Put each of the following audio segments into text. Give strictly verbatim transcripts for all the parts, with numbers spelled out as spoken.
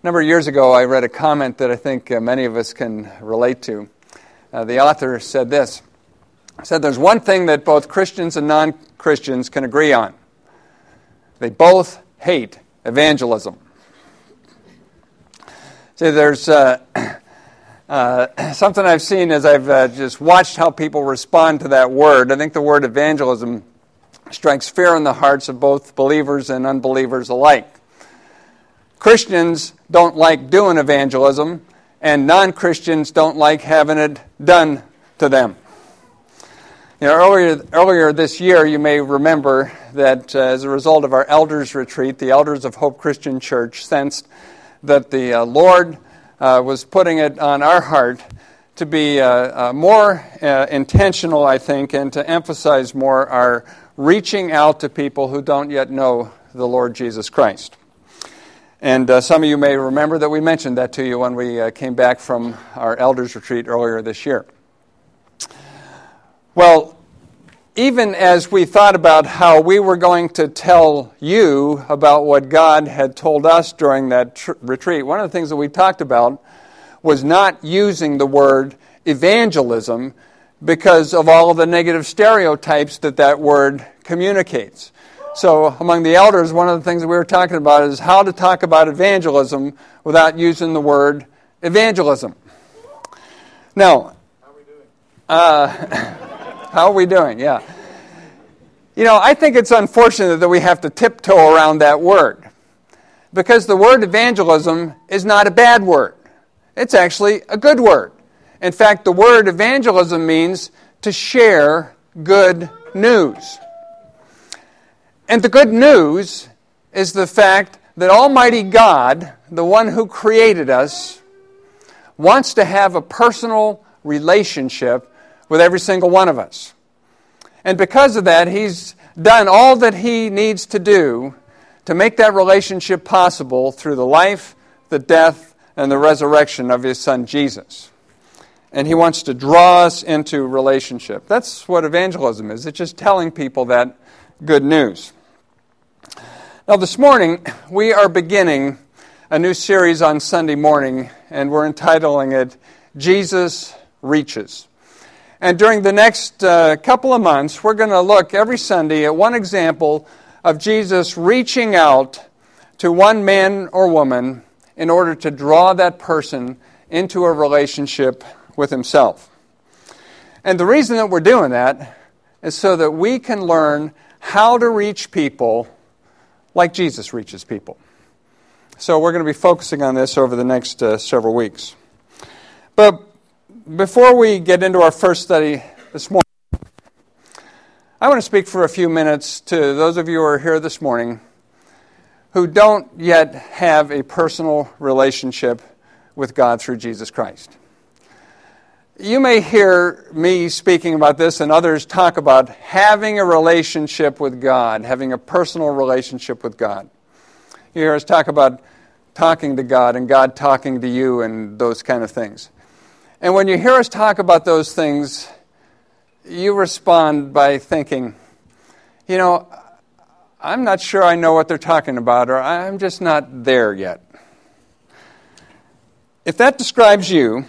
A number of years ago, I read a comment that I think uh, many of us can relate to. Uh, the author said this. He said, there's one thing that both Christians and non-Christians can agree on. They both hate evangelism. See, there's uh, uh, something I've seen as I've uh, just watched how people respond to that word. I think the word evangelism strikes fear in the hearts of both believers and unbelievers alike. Christians don't like doing evangelism, and non-Christians don't like having it done to them. You know, earlier, earlier this year, you may remember that uh, as a result of our elders' retreat, the elders of Hope Christian Church sensed that the uh, Lord uh, was putting it on our heart to be uh, uh, more uh, intentional, I think, and to emphasize more our reaching out to people who don't yet know the Lord Jesus Christ. And uh, some of you may remember that we mentioned that to you when we uh, came back from our elders' retreat earlier this year. Well, even as we thought about how we were going to tell you about what God had told us during that tr- retreat, one of the things that we talked about was not using the word evangelism because of all of the negative stereotypes that that word communicates. So among the elders, one of the things that we were talking about is how to talk about evangelism without using the word evangelism. Now, how are we doing? Uh, how are we doing? Yeah. You know, I think it's unfortunate that we have to tiptoe around that word because the word evangelism is not a bad word. It's actually a good word. In fact, the word evangelism means to share good news. And the good news is the fact that Almighty God, the one who created us, wants to have a personal relationship with every single one of us. And because of that, He's done all that He needs to do to make that relationship possible through the life, the death, and the resurrection of His Son Jesus. And He wants to draw us into relationship. That's what evangelism is. It's just telling people that good news. Now, this morning, we are beginning a new series on Sunday morning, and we're entitling it, Jesus Reaches. And during the next uh, couple of months, we're going to look every Sunday at one example of Jesus reaching out to one man or woman in order to draw that person into a relationship with Himself. And the reason that we're doing that is so that we can learn how to reach people like Jesus reaches people. So we're going to be focusing on this over the next uh, several weeks. But before we get into our first study this morning, I want to speak for a few minutes to those of you who are here this morning who don't yet have a personal relationship with God through Jesus Christ. You may hear me speaking about this and others talk about having a relationship with God, having a personal relationship with God. You hear us talk about talking to God and God talking to you and those kind of things. And when you hear us talk about those things, you respond by thinking, you know, I'm not sure I know what they're talking about, or I'm just not there yet. If that describes you,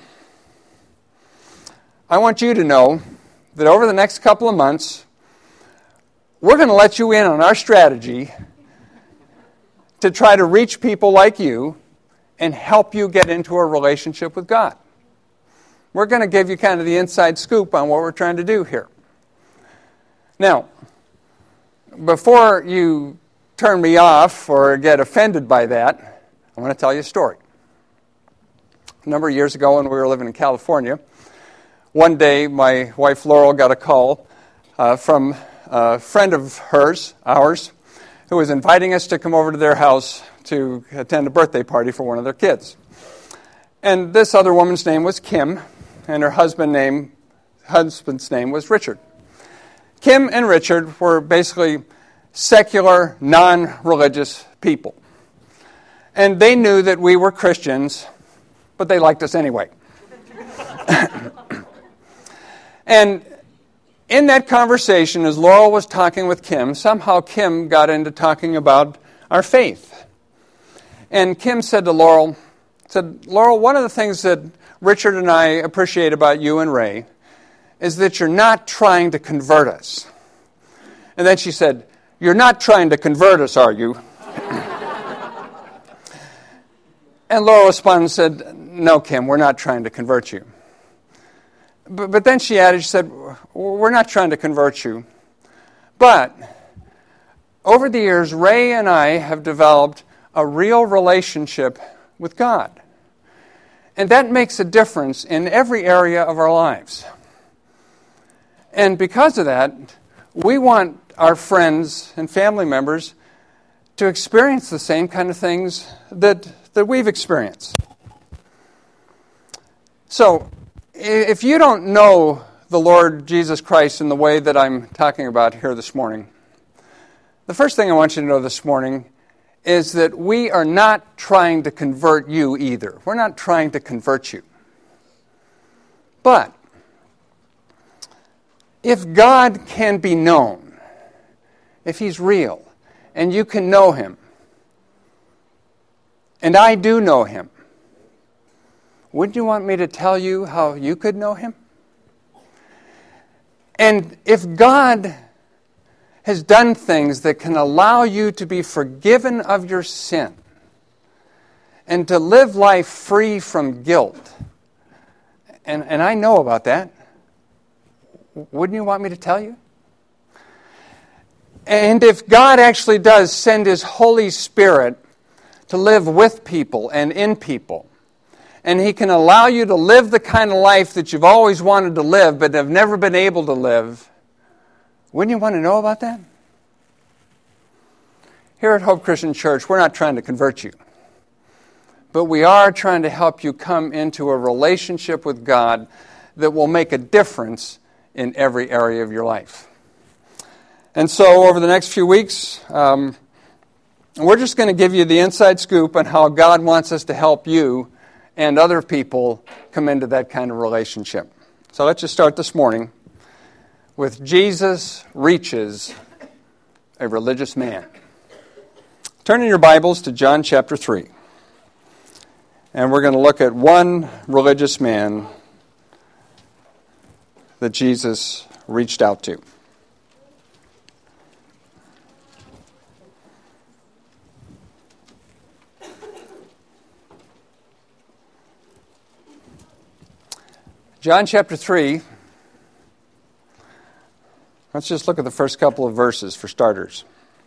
I want you to know that over the next couple of months, we're going to let you in on our strategy to try to reach people like you and help you get into a relationship with God. We're going to give you kind of the inside scoop on what we're trying to do here. Now, before you turn me off or get offended by that, I want to tell you a story. A number of years ago when we were living in California, one day, my wife Laurel got a call uh, from a friend of hers, ours, who was inviting us to come over to their house to attend a birthday party for one of their kids. And this other woman's name was Kim, and her husband name, husband's name was Richard. Kim and Richard were basically secular, non-religious people. And they knew that we were Christians, but they liked us anyway. And in that conversation, as Laurel was talking with Kim, somehow Kim got into talking about our faith. And Kim said to Laurel, said, Laurel, one of the things that Richard and I appreciate about you and Ray is that you're not trying to convert us. And then she said, you're not trying to convert us, are you? And Laurel responded and said, no, Kim, we're not trying to convert you. But, but then she added, she said, we're not trying to convert you. But over the years, Ray and I have developed a real relationship with God. And that makes a difference in every area of our lives. And because of that, we want our friends and family members to experience the same kind of things that, that we've experienced. So, if you don't know the Lord Jesus Christ in the way that I'm talking about here this morning, the first thing I want you to know this morning is that we are not trying to convert you either. We're not trying to convert you. But if God can be known, if He's real, and you can know Him, and I do know Him, wouldn't you want me to tell you how you could know Him? And if God has done things that can allow you to be forgiven of your sin and to live life free from guilt, and, and I know about that, wouldn't you want me to tell you? And if God actually does send His Holy Spirit to live with people and in people, and He can allow you to live the kind of life that you've always wanted to live but have never been able to live, wouldn't you want to know about that? Here at Hope Christian Church, we're not trying to convert you, but we are trying to help you come into a relationship with God that will make a difference in every area of your life. And so over the next few weeks, um, we're just going to give you the inside scoop on how God wants us to help you and other people come into that kind of relationship. So let's just start this morning with Jesus reaches a religious man. Turn in your Bibles to John chapter three. And we're going to look at one religious man that Jesus reached out to. John chapter three, let's just look at the first couple of verses for starters.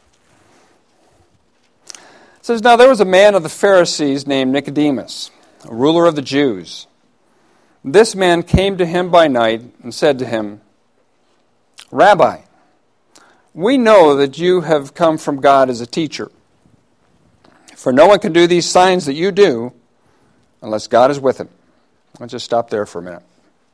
It says, now there was a man of the Pharisees named Nicodemus, a ruler of the Jews. This man came to him by night and said to him, Rabbi, we know that you have come from God as a teacher, for no one can do these signs that you do unless God is with him. Let's just stop there for a minute.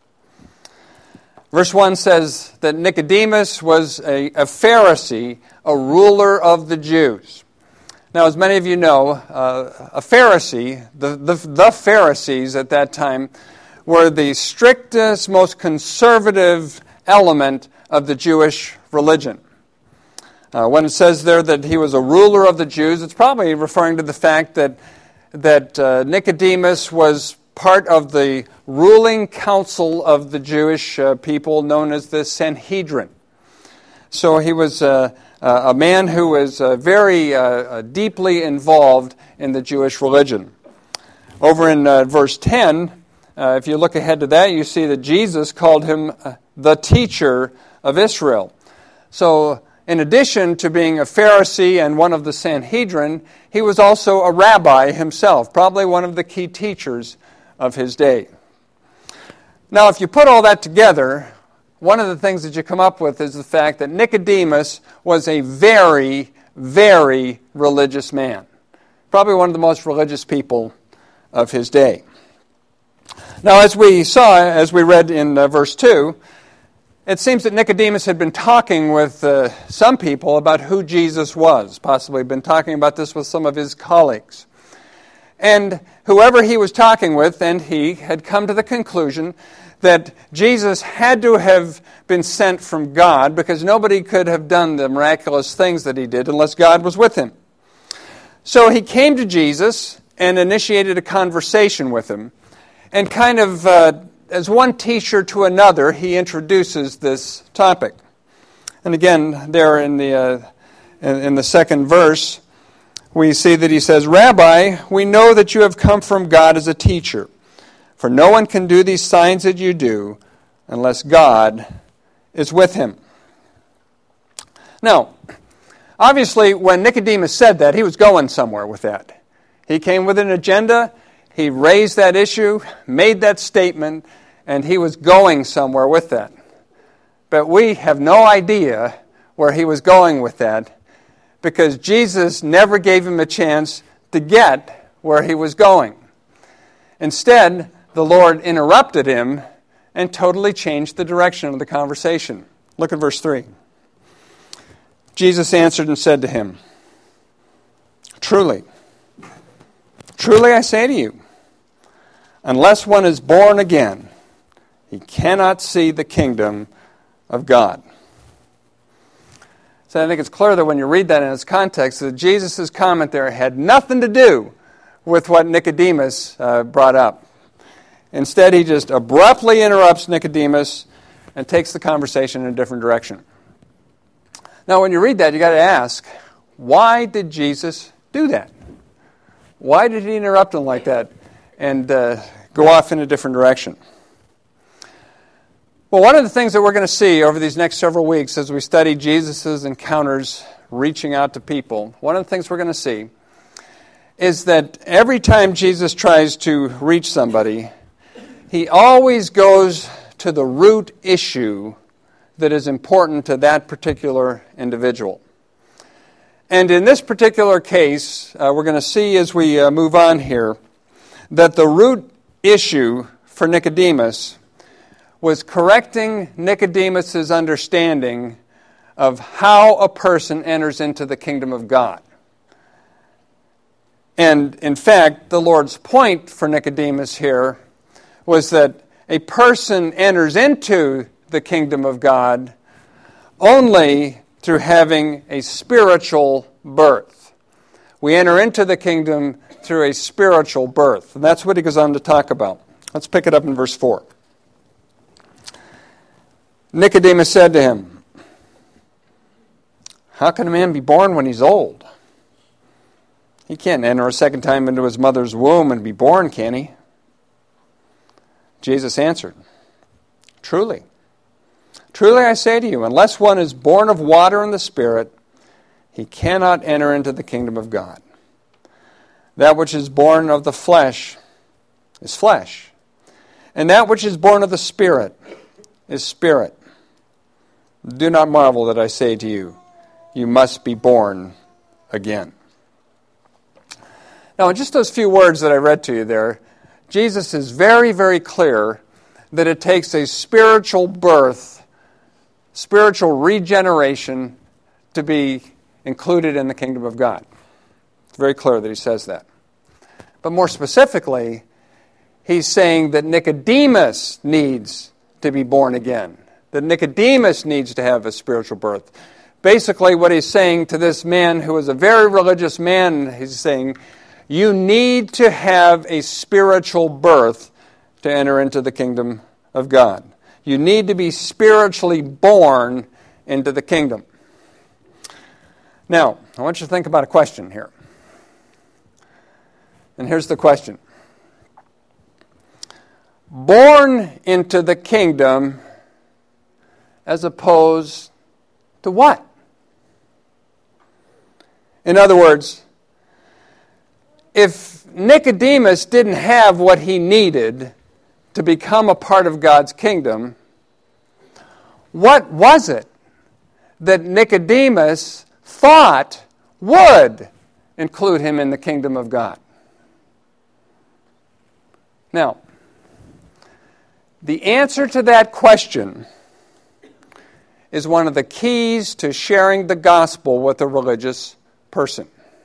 Verse one says that Nicodemus was a, a Pharisee, a ruler of the Jews. Now, as many of you know, uh, a Pharisee, the, the, the Pharisees at that time, were the strictest, most conservative element of the Jewish religion. Uh, when it says there that he was a ruler of the Jews, it's probably referring to the fact that, that uh, Nicodemus was part of the ruling council of the Jewish uh, people known as the Sanhedrin. So he was uh, uh, a man who was uh, very uh, deeply involved in the Jewish religion. Over in uh, verse ten, uh, if you look ahead to that, you see that Jesus called him uh, the teacher of Israel. So in addition to being a Pharisee and one of the Sanhedrin, he was also a rabbi himself, probably one of the key teachers of his day. Now, if you put all that together, one of the things that you come up with is the fact that Nicodemus was a very, very religious man. Probably one of the most religious people of his day. Now, as we saw, as we read in uh, verse two, it seems that Nicodemus had been talking with uh, some people about who Jesus was, possibly been talking about this with some of his colleagues. And whoever he was talking with, and he had come to the conclusion that Jesus had to have been sent from God because nobody could have done the miraculous things that he did unless God was with him. So he came to Jesus and initiated a conversation with him. And kind of, uh, as one teacher to another, he introduces this topic. And again, there in the uh, in, in the second verse, we see that he says, "Rabbi, we know that you have come from God as a teacher, for no one can do these signs that you do unless God is with him." Now, obviously, when Nicodemus said that, he was going somewhere with that. He came with an agenda, he raised that issue, made that statement, and he was going somewhere with that. But we have no idea where he was going with that, because Jesus never gave him a chance to get where he was going. Instead, the Lord interrupted him and totally changed the direction of the conversation. Look at verse three. Jesus answered and said to him, "Truly, truly I say to you, unless one is born again, he cannot see the kingdom of God." So I think it's clear that when you read that in its context, that Jesus' comment there had nothing to do with what Nicodemus uh, brought up. Instead, he just abruptly interrupts Nicodemus and takes the conversation in a different direction. Now, when you read that, you got to ask, why did Jesus do that? Why did he interrupt him like that and uh, go off in a different direction? Well, one of the things that we're going to see over these next several weeks as we study Jesus' encounters reaching out to people, one of the things we're going to see is that every time Jesus tries to reach somebody, he always goes to the root issue that is important to that particular individual. And in this particular case, uh, we're going to see as we uh, move on here that the root issue for Nicodemus was correcting Nicodemus' understanding of how a person enters into the kingdom of God. And in fact, the Lord's point for Nicodemus here was that a person enters into the kingdom of God only through having a spiritual birth. We enter into the kingdom through a spiritual birth. And that's what he goes on to talk about. Let's pick it up in verse four. Nicodemus said to him, "How can a man be born when he's old? He can't enter a second time into his mother's womb and be born, can he?" Jesus answered, "Truly, truly I say to you, unless one is born of water and the Spirit, he cannot enter into the kingdom of God. That which is born of the flesh is flesh, and that which is born of the Spirit is spirit. Do not marvel that I say to you, you must be born again." Now, in just those few words that I read to you there, Jesus is very, very clear that it takes a spiritual birth, spiritual regeneration to be included in the kingdom of God. It's very clear that he says that. But more specifically, he's saying that Nicodemus needs to be born again, that Nicodemus needs to have a spiritual birth. Basically, what he's saying to this man who is a very religious man, he's saying, you need to have a spiritual birth to enter into the kingdom of God. You need to be spiritually born into the kingdom. Now, I want you to think about a question here. And here's the question. Born into the kingdom as opposed to what? In other words, if Nicodemus didn't have what he needed to become a part of God's kingdom, what was it that Nicodemus thought would include him in the kingdom of God? Now, the answer to that question is one of the keys to sharing the gospel with a religious person.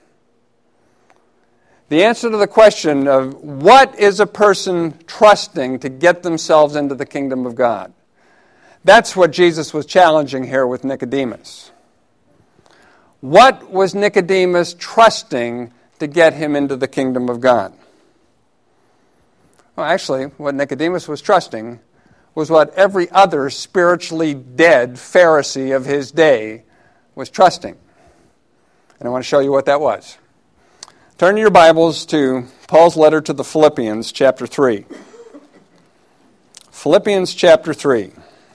The answer to the question of what is a person trusting to get themselves into the kingdom of God? That's what Jesus was challenging here with Nicodemus. What was Nicodemus trusting to get him into the kingdom of God. Well, actually, what Nicodemus was trusting was what every other spiritually dead Pharisee of his day was trusting. And I want to show you what that was. Turn your Bibles to Paul's letter to the Philippians, chapter three. Philippians chapter three.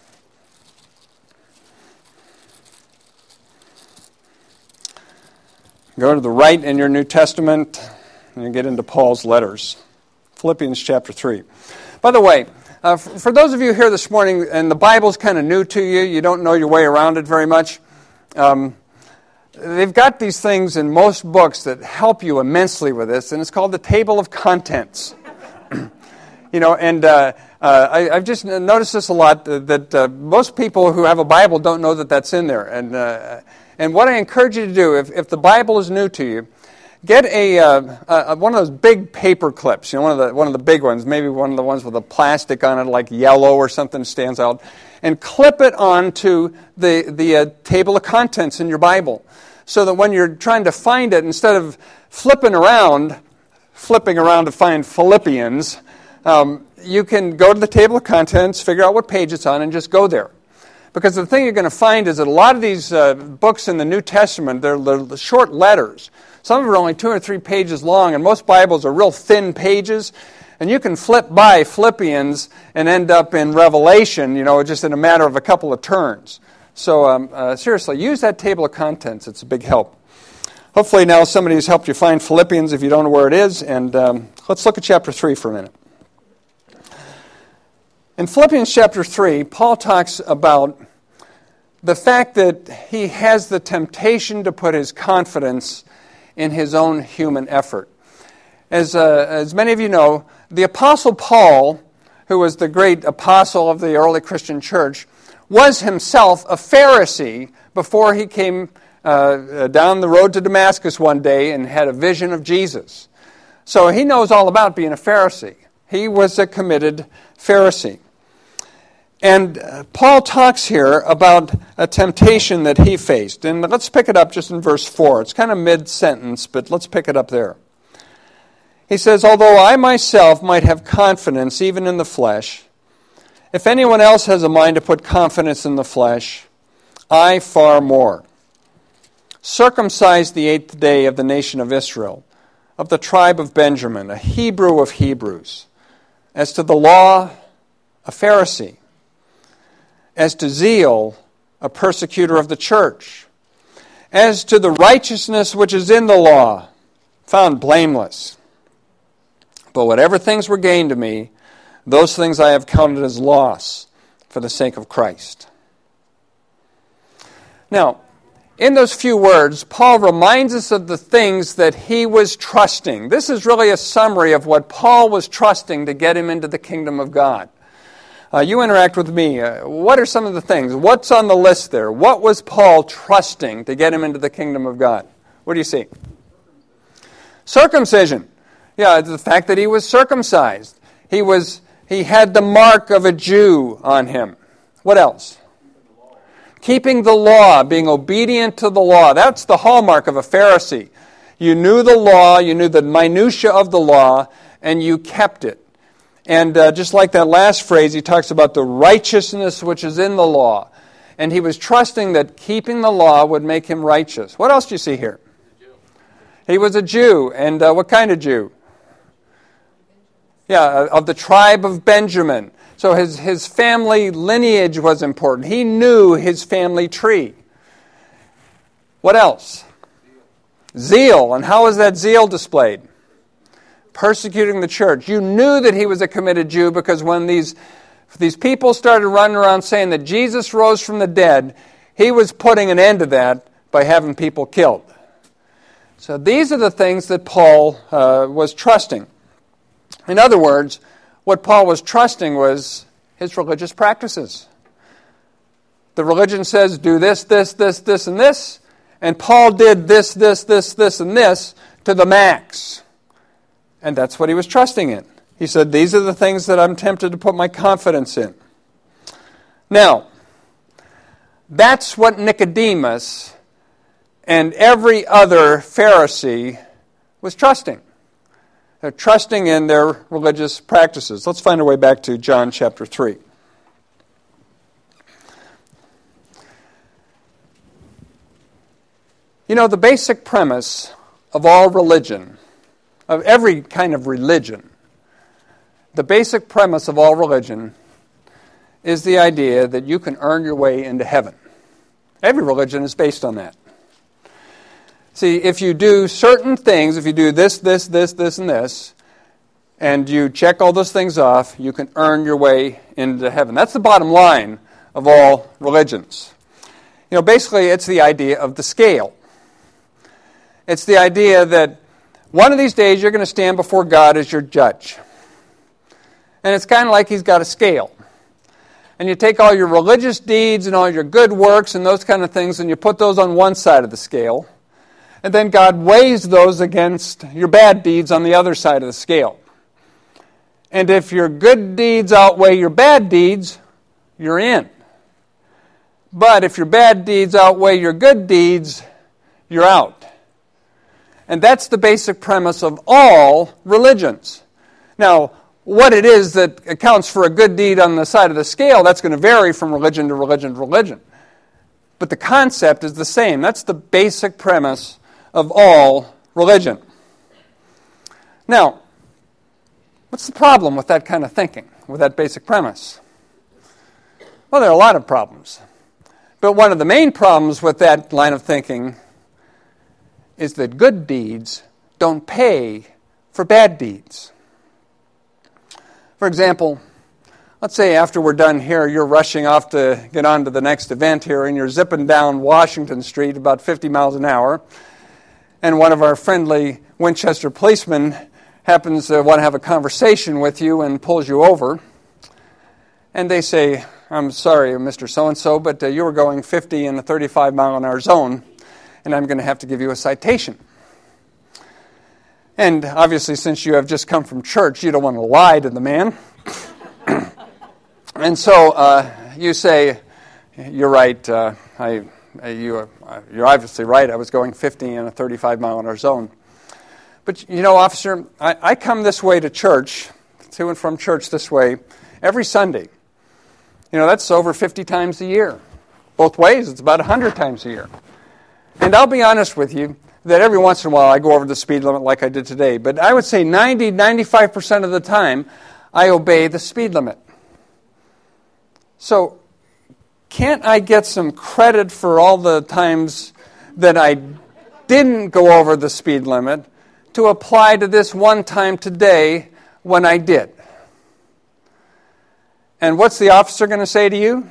Go to the right in your New Testament, and you get into Paul's letters. Philippians chapter three. By the way, uh, for those of you here this morning, and the Bible's kind of new to you, you don't know your way around it very much, um, they've got these things in most books that help you immensely with this, and it's called the table of contents. You know, and uh, uh, I, I've just noticed this a lot, that, that uh, most people who have a Bible don't know that that's in there. And uh, and what I encourage you to do, if, if the Bible is new to you, get a, uh, a one of those big paper clips, you know, one of the one of the big ones, maybe one of the ones with a plastic on it, like yellow or something stands out, and clip it onto the, the uh, table of contents in your Bible, so that when you're trying to find it, instead of flipping around, flipping around to find Philippians, um, you can go to the table of contents, figure out what page it's on, and just go there. Because the thing you're going to find is that a lot of these uh, books in the New Testament, they're, they're short letters. Some of them are only two or three pages long, and most Bibles are real thin pages. And you can flip by Philippians and end up in Revelation, you know, just in a matter of a couple of turns. So um, uh, seriously, use that table of contents. It's a big help. Hopefully now somebody has helped you find Philippians if you don't know where it is. And um, let's look at chapter three for a minute. In Philippians chapter three, Paul talks about the fact that he has the temptation to put his confidence in his own human effort. As, uh, as many of you know, the Apostle Paul, who was the great apostle of the early Christian church, was himself a Pharisee before he came uh, down the road to Damascus one day and had a vision of Jesus. So he knows all about being a Pharisee. He was a committed Pharisee. And uh, Paul talks here about a temptation that he faced. And let's pick it up just in verse four. It's kind of mid-sentence, but let's pick it up there. He says, "Although I myself might have confidence even in the flesh, if anyone else has a mind to put confidence in the flesh, I far more. Circumcised the eighth day of the nation of Israel, of the tribe of Benjamin, a Hebrew of Hebrews. As to the law, a Pharisee. As to zeal, a persecutor of the church. As to the righteousness which is in the law, found blameless. But whatever things were gained to me, those things I have counted as loss for the sake of Christ." Now, in those few words, Paul reminds us of the things that he was trusting. This is really a summary of what Paul was trusting to get him into the kingdom of God. Uh, you interact with me. Uh, what are some of the things? What's on the list there? What was Paul trusting to get him into the kingdom of God? What do you see? Circumcision. Yeah, the fact that he was circumcised. He was. He had the mark of a Jew on him. What else? Keeping the law, being obedient to the law. That's the hallmark of a Pharisee. You knew the law, you knew the minutia of the law, and you kept it. And uh, just like that last phrase, he talks about the righteousness which is in the law. And he was trusting that keeping the law would make him righteous. What else do you see here? He was a Jew. And uh, what kind of Jew? Yeah, of the tribe of Benjamin. So his, his family lineage was important. He knew his family tree. What else? Zeal. And how was that zeal displayed? Persecuting the church. You knew that he was a committed Jew because when these, these people started running around saying that Jesus rose from the dead, he was putting an end to that by having people killed. So these are the things that Paul uh, was trusting. In other words, what Paul was trusting was his religious practices. The religion says, do this, this, this, this, and this. And Paul did this, this, this, this, and this to the max. And that's what he was trusting in. He said, these are the things that I'm tempted to put my confidence in. Now, that's what Nicodemus and every other Pharisee was trusting. They're trusting in their religious practices. Let's find our way back to John chapter three. You know, the basic premise of all religion, of every kind of religion, the basic premise of all religion is the idea that you can earn your way into heaven. Every religion is based on that. See, if you do certain things, if you do this, this, this, this, and this, and you check all those things off, you can earn your way into heaven. That's the bottom line of all religions. You know, basically, it's the idea of the scale. It's the idea that one of these days you're going to stand before God as your judge. And it's kind of like He's got a scale. And you take all your religious deeds and all your good works and those kind of things, and you put those on one side of the scale. And then God weighs those against your bad deeds on the other side of the scale. And if your good deeds outweigh your bad deeds, you're in. But if your bad deeds outweigh your good deeds, you're out. And that's the basic premise of all religions. Now, what it is that accounts for a good deed on the side of the scale, that's going to vary from religion to religion to religion. But the concept is the same. That's the basic premise of all religion. Now, what's the problem with that kind of thinking, with that basic premise? Well, there are a lot of problems. But one of the main problems with that line of thinking is that good deeds don't pay for bad deeds. For example, let's say after we're done here, you're rushing off to get on to the next event here, and you're zipping down Washington Street about fifty miles an hour, and one of our friendly Winchester policemen happens to want to have a conversation with you and pulls you over, and they say, "I'm sorry, Mister So-and-so, but uh, you were going fifty in a thirty-five mile an hour zone, and I'm going to have to give you a citation." And obviously, since you have just come from church, you don't want to lie to the man. And so uh, you say, "You're right. Uh, I, you, uh, you're obviously right. I was going fifty in a thirty-five mile an hour zone." But you know, officer, I, I come this way to church, to and from church this way, every Sunday. You know, that's over fifty times a year. Both ways, it's about one hundred times a year. And I'll be honest with you that every once in a while I go over the speed limit like I did today. But I would say ninety, ninety-five percent of the time I obey the speed limit. So can't I get some credit for all the times that I didn't go over the speed limit to apply to this one time today when I did? And what's the officer going to say to you?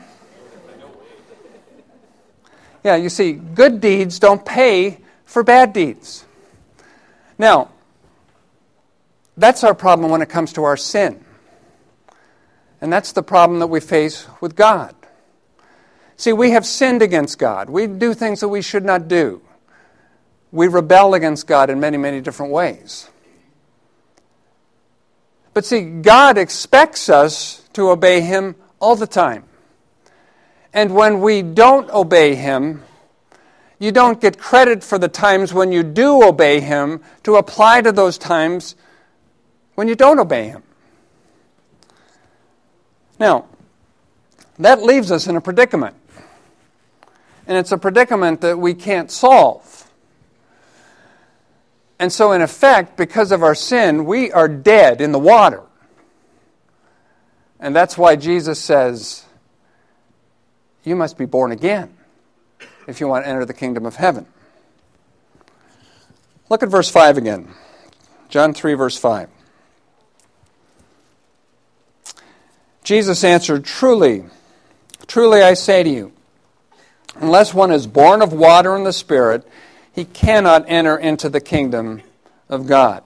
Yeah, you see, good deeds don't pay for bad deeds. Now, that's our problem when it comes to our sin. And that's the problem that we face with God. See, we have sinned against God. We do things that we should not do. We rebel against God in many, many different ways. But see, God expects us to obey Him all the time. And when we don't obey Him, you don't get credit for the times when you do obey Him to apply to those times when you don't obey Him. Now, that leaves us in a predicament. And it's a predicament that we can't solve. And so, in effect, because of our sin, we are dead in the water. And that's why Jesus says, you must be born again if you want to enter the kingdom of heaven. Look at verse five again. John three, verse five. Jesus answered, Truly, truly I say to you, unless one is born of water and the Spirit, he cannot enter into the kingdom of God.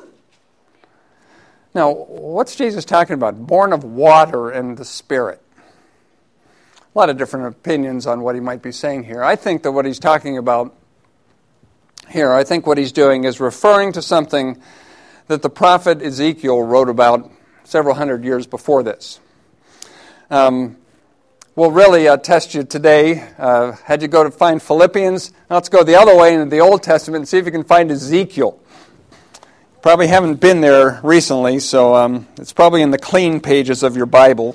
Now, what's Jesus talking about? Born of water and the Spirit. A lot of different opinions on what he might be saying here. I think that what he's talking about here, I think what he's doing is referring to something that the prophet Ezekiel wrote about several hundred years before this. Um, we'll really uh, test you today. Uh, had you go to find Philippians, now let's go the other way into the Old Testament and see if you can find Ezekiel. Probably haven't been there recently, so um, it's probably in the clean pages of your Bible.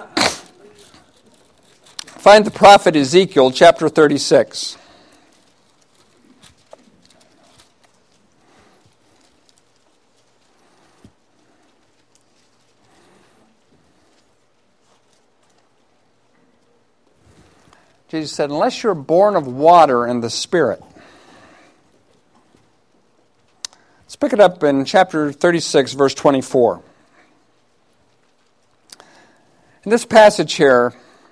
Find the prophet Ezekiel, chapter thirty-six. Jesus said, unless you're born of water and the Spirit. Let's pick it up in chapter thirty-six, verse twenty-four. In this passage here,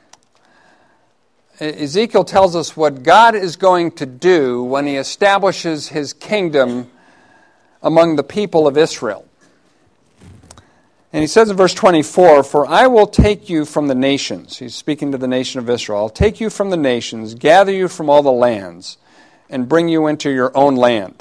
Ezekiel tells us what God is going to do when He establishes His kingdom among the people of Israel. And he says in verse twenty-four, for I will take you from the nations. He's speaking to the nation of Israel. I'll take you from the nations, gather you from all the lands, and bring you into your own land.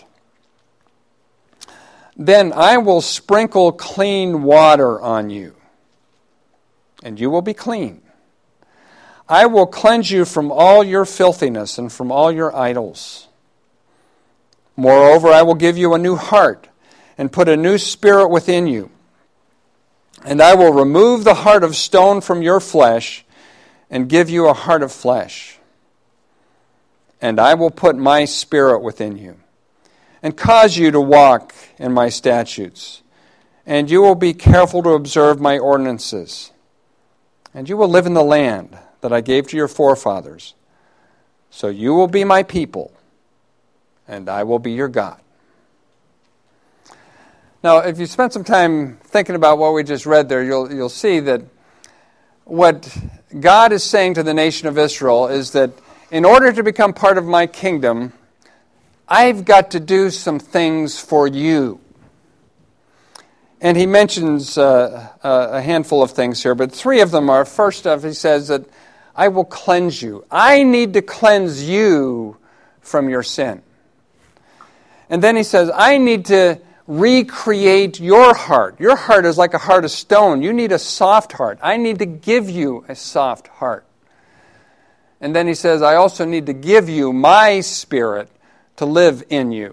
Then I will sprinkle clean water on you, and you will be clean. I will cleanse you from all your filthiness and from all your idols. Moreover, I will give you a new heart and put a new spirit within you. And I will remove the heart of stone from your flesh and give you a heart of flesh. And I will put my spirit within you and cause you to walk in my statutes. And you will be careful to observe my ordinances. And you will live in the land that I gave to your forefathers. So you will be my people, and I will be your God. Now, if you spend some time thinking about what we just read there, you'll you'll see that what God is saying to the nation of Israel is that in order to become part of my kingdom, I've got to do some things for you. And he mentions uh, a handful of things here, but three of them are, first off, he says that I will cleanse you. I need to cleanse you from your sin. And then he says, I need to recreate your heart. Your heart is like a heart of stone. You need a soft heart. I need to give you a soft heart. And then he says, I also need to give you my spirit to live in you.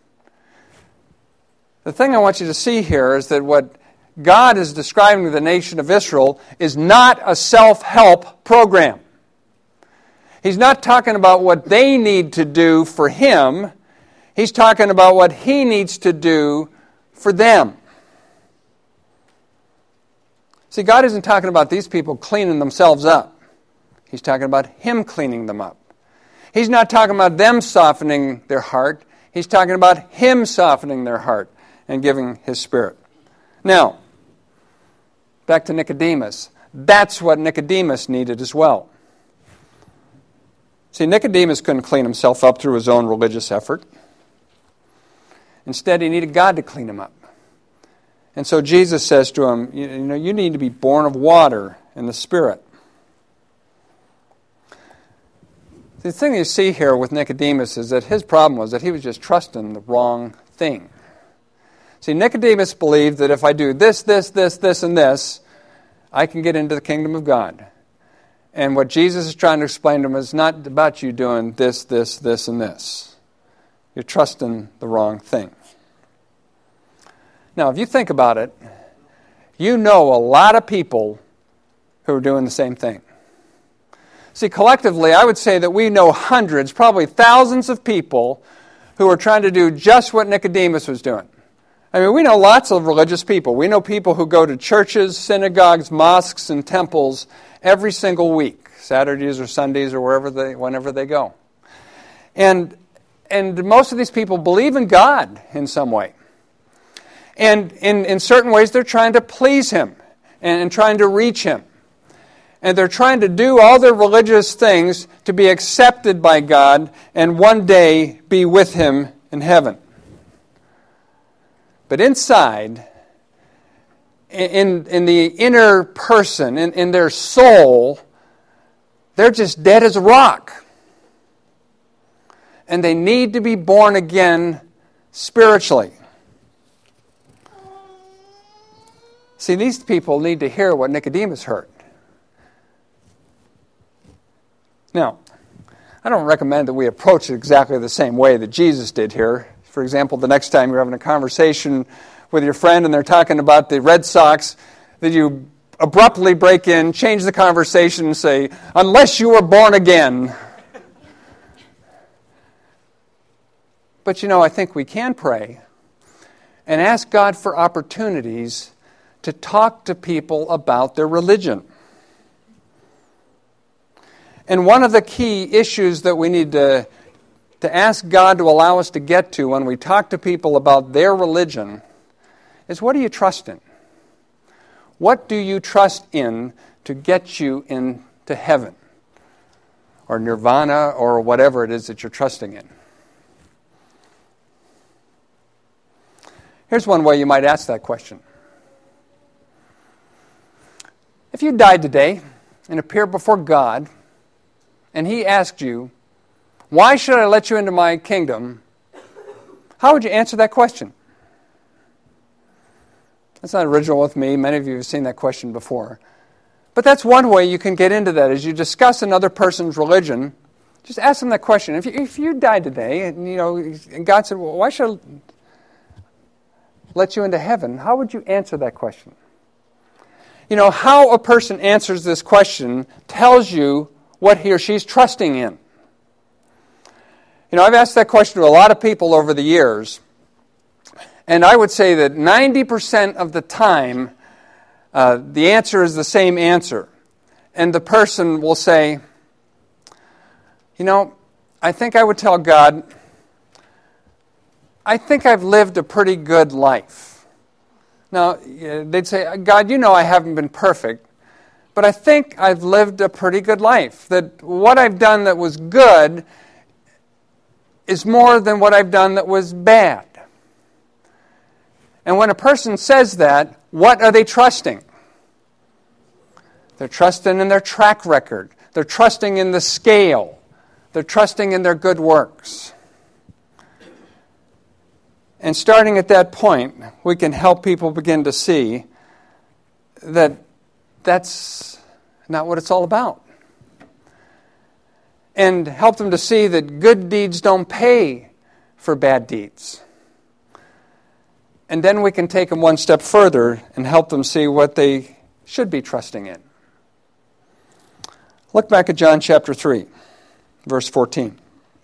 The thing I want you to see here is that what God is describing to the nation of Israel is not a self-help program. He's not talking about what they need to do for Him. He's talking about what He needs to do for them. See, God isn't talking about these people cleaning themselves up. He's talking about Him cleaning them up. He's not talking about them softening their heart. He's talking about Him softening their heart and giving His Spirit. Now, back to Nicodemus. That's what Nicodemus needed as well. See, Nicodemus couldn't clean himself up through his own religious effort. Instead, he needed God to clean him up. And so Jesus says to him, you know, you need to be born of water and the Spirit. The thing you see here with Nicodemus is that his problem was that he was just trusting the wrong thing. See, Nicodemus believed that if I do this, this, this, this, and this, I can get into the kingdom of God. And what Jesus is trying to explain to him is not about you doing this, this, this, and this. You're trusting the wrong thing. Now, if you think about it, you know a lot of people who are doing the same thing. See, collectively, I would say that we know hundreds, probably thousands of people who are trying to do just what Nicodemus was doing. I mean, we know lots of religious people. We know people who go to churches, synagogues, mosques, and temples every single week, Saturdays or Sundays or wherever they, whenever they go. And and most of these people believe in God in some way. And in, in certain ways, they're trying to please Him and, and trying to reach Him. And they're trying to do all their religious things to be accepted by God and one day be with Him in heaven. But inside, in, in the inner person, in, in their soul, they're just dead as a rock. And they need to be born again spiritually. See, these people need to hear what Nicodemus heard. Now, I don't recommend that we approach it exactly the same way that Jesus did here. For example, the next time you're having a conversation with your friend and they're talking about the Red Sox, that you abruptly break in, change the conversation and say, unless you were born again. But you know, I think we can pray and ask God for opportunities to talk to people about their religion. And one of the key issues that we need to, to ask God to allow us to get to when we talk to people about their religion is, what do you trust in? What do you trust in to get you into heaven or nirvana or whatever it is that you're trusting in? Here's one way you might ask that question. If you died today and appeared before God, and He asked you, why should I let you into my kingdom? How would you answer that question? That's not original with me. Many of you have seen that question before. But that's one way you can get into that. As you discuss another person's religion, just ask them that question. If you, if you died today, and you know, and God said, well, why should I let you into heaven? How would you answer that question? You know, how a person answers this question tells you what he or she's trusting in. You know, I've asked that question to a lot of people over the years, and I would say that ninety percent of the time, uh, the answer is the same answer. And the person will say, you know, I think I would tell God, I think I've lived a pretty good life. Now, they'd say, God, you know I haven't been perfect, but I think I've lived a pretty good life. That what I've done that was good is more than what I've done that was bad. And when a person says that, what are they trusting? They're trusting in their track record. They're trusting in the scale. They're trusting in their good works. And starting at that point, we can help people begin to see that that's not what it's all about. And help them to see that good deeds don't pay for bad deeds. And then we can take them one step further and help them see what they should be trusting in. Look back at John chapter three, verse fourteen.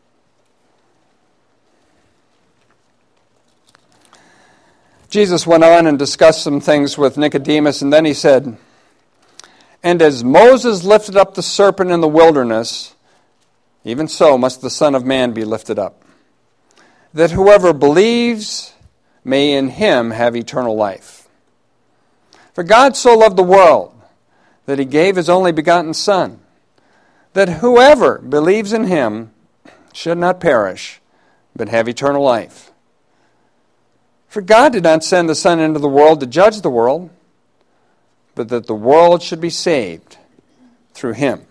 Jesus went on and discussed some things with Nicodemus, and then he said, and as Moses lifted up the serpent in the wilderness, even so must the Son of Man be lifted up, that whoever believes may in him have eternal life. For God so loved the world that he gave his only begotten Son, that whoever believes in him should not perish, but have eternal life. For God did not send the Son into the world to judge the world, but that the world should be saved through him.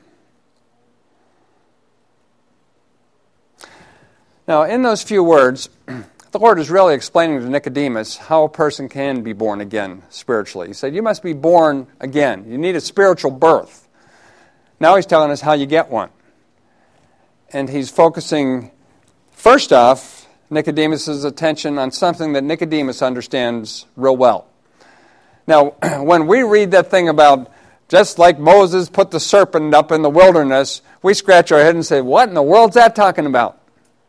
Now, in those few words, the Lord is really explaining to Nicodemus how a person can be born again spiritually. He said, you must be born again. You need a spiritual birth. Now he's telling us how you get one. And he's focusing, first off, Nicodemus' attention on something that Nicodemus understands real well. Now, when we read that thing about just like Moses put the serpent up in the wilderness, we scratch our head and say, what in the world's that talking about?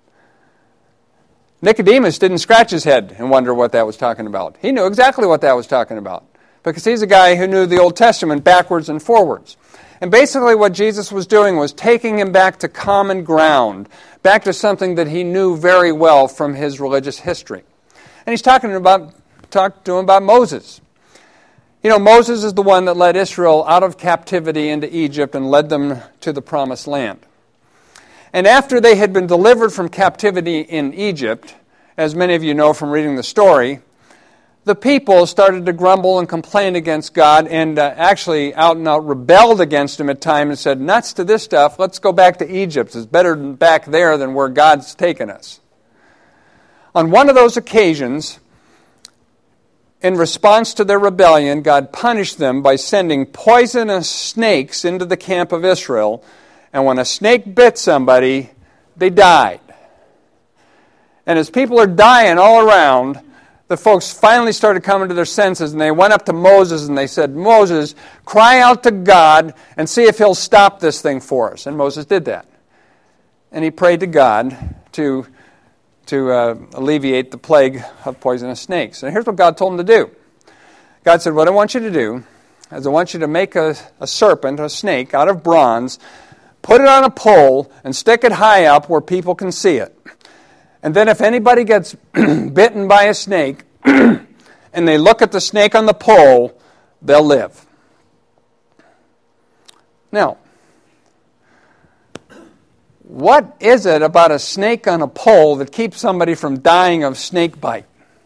Nicodemus didn't scratch his head and wonder what that was talking about. He knew exactly what that was talking about, because he's a guy who knew the Old Testament backwards and forwards. And basically what Jesus was doing was taking him back to common ground, back to something that he knew very well from his religious history. And he's talking about talk to him about Moses. You know, Moses is the one that led Israel out of captivity into Egypt and led them to the promised land. And after they had been delivered from captivity in Egypt, as many of you know from reading the story, the people started to grumble and complain against God, and uh, actually out and out rebelled against him at times and said, nuts to this stuff, let's go back to Egypt. It's better back there than where God's taken us. On one of those occasions, in response to their rebellion, God punished them by sending poisonous snakes into the camp of Israel, and when a snake bit somebody, they died. And as people are dying all around, the folks finally started coming to their senses, and they went up to Moses and they said, Moses, cry out to God and see if he'll stop this thing for us. And Moses did that. And he prayed to God to, to uh, alleviate the plague of poisonous snakes. And here's what God told him to do. God said, what I want you to do is I want you to make a, a serpent, a snake, out of bronze, put it on a pole, and stick it high up where people can see it. And then if anybody gets bitten by a snake and they look at the snake on the pole, they'll live. Now, what is it about a snake on a pole that keeps somebody from dying of snake bite?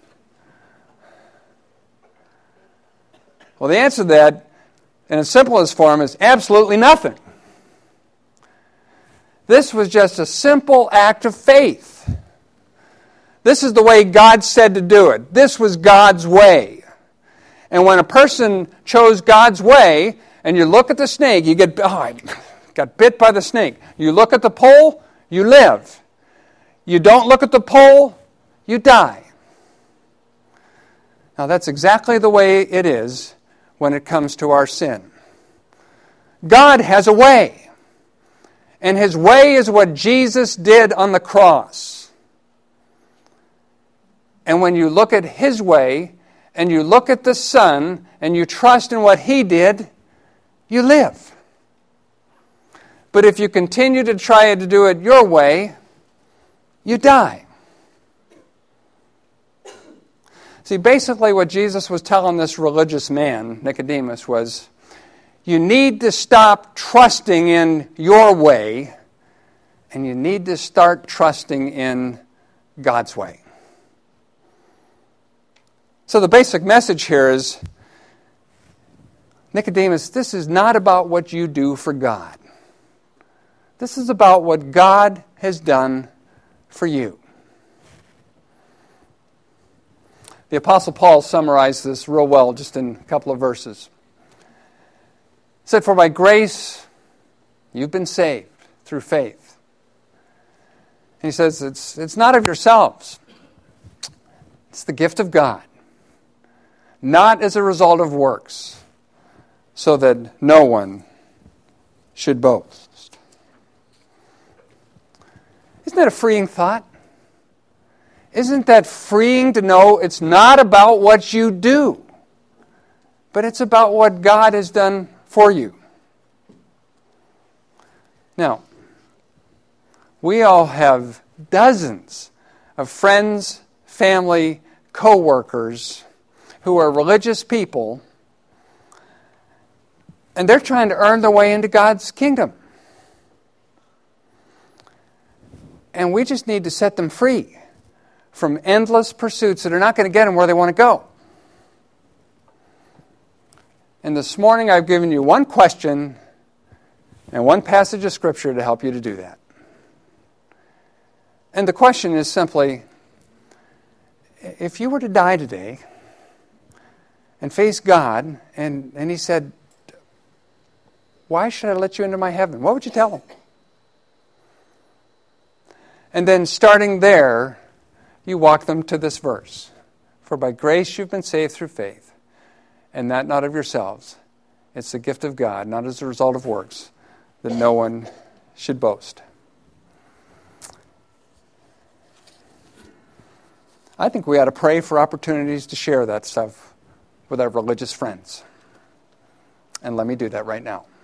Well, the answer to that, in its simplest form, is absolutely nothing. This was just a simple act of faith. This is the way God said to do it. This was God's way. And when a person chose God's way, and you look at the snake, you get, oh, I got bit by the snake. You look at the pole, you live. You don't look at the pole, you die. Now that's exactly the way it is when it comes to our sin. God has a way. And His way is what Jesus did on the cross. And when you look at His way, and you look at the Son, and you trust in what He did, you live. But if you continue to try to do it your way, you die. See, basically what Jesus was telling this religious man, Nicodemus, was, you need to stop trusting in your way, and you need to start trusting in God's way. So the basic message here is, Nicodemus, this is not about what you do for God. This is about what God has done for you. The Apostle Paul summarized this real well just in a couple of verses. He said, for by grace you've been saved through faith. And he says, it's, it's not of yourselves. It's the gift of God. Not as a result of works, so that no one should boast. Isn't that a freeing thought? Isn't that freeing to know it's not about what you do, but it's about what God has done for you? Now, we all have dozens of friends, family, co-workers who are religious people, and they're trying to earn their way into God's kingdom. And we just need to set them free from endless pursuits that are not going to get them where they want to go. And this morning I've given you one question and one passage of Scripture to help you to do that. And the question is simply, if you were to die today and face God, and, and He said, why should I let you into my heaven? What would you tell Him? And then starting there, you walk them to this verse. For by grace you've been saved through faith, and that not of yourselves. It's the gift of God, not as a result of works, that no one should boast. I think we ought to pray for opportunities to share that stuff with our religious friends. And let me do that right now.